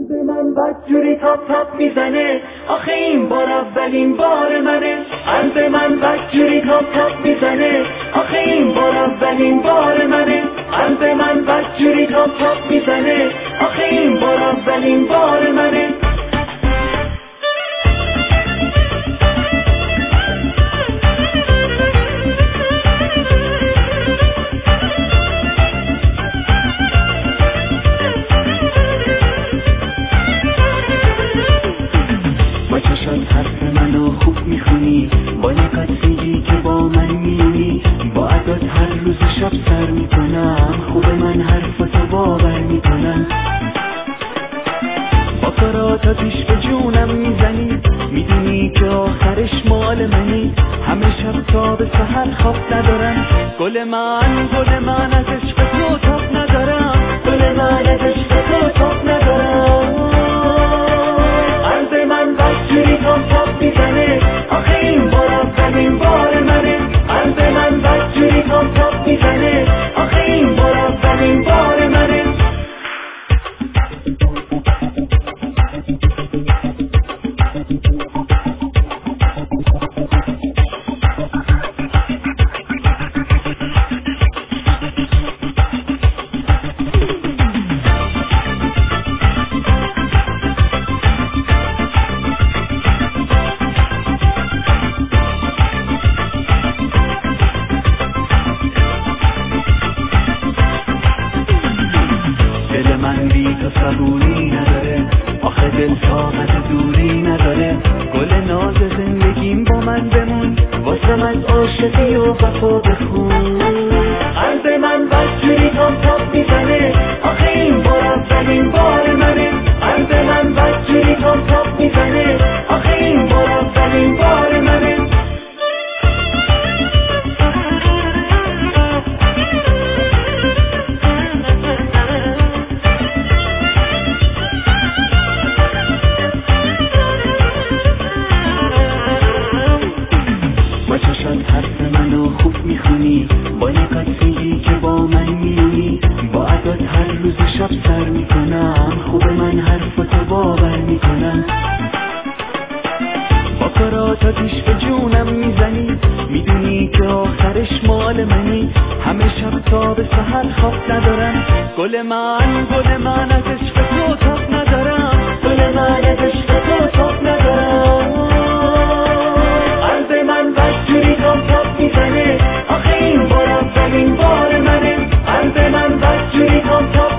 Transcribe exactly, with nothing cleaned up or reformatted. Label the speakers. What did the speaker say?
Speaker 1: قلب من بدجوری تاپ تاپ میزنه، آخه این بار اولین بار منه. قلب من بدجوری تاپ تاپ میزنه، آخه این بار اولین بار منه. قلب من بدجوری تاپ تاپ میزنه، آخه این بار اولین بار منه.
Speaker 2: با نگات میگی که با من میونی، با عدات هر روز شب سر میکنم، خوب من حرفتو باور میکنم. با کارات آتیش به جونم میزنی، میدونی که آخرش مال منی. همه شب تا به سحر خواب ندارم، گل من گل من از عشق تو تاب ندارم، گل من از عشق تو تاب ندارم.
Speaker 1: قلب من بدجوری تاپ تاپ میزنه، آخه این بار اولین بار منه. قلب من بدجوری تاپ تاپ میزنه، آخه این بار اولین بار منه.
Speaker 2: من بی تو صبوری نداره، آخه دل طاقت دوری نداره. گل ناز زندگیم با من بمون، واسم از عاشقی و وفا بخون.
Speaker 1: قلب من بدجوری تاپ تاپ میزنه، آخه این بار اولین بار منه. قلب من بدجوری تاپ تاپ میزنه، آخه این بار اولین بار منه.
Speaker 2: با نگات میگی که با من میونی، با عدات هر روز شب سر میکنم، خوب من حرفتو باور میکنم. با کارات آتیش به جونم میزنی، میدونی که آخرش مال منی. همه شب تا به سحر خواب ندارم، گل من گل من از عشق تو تاب ندارم، گل من از عشق تو تاب ندارم.
Speaker 1: قلب من بدجوری تاپ تاپ میزنه، آخه این بار اولین بار منه. قلب من بدجوری تاپ تاپ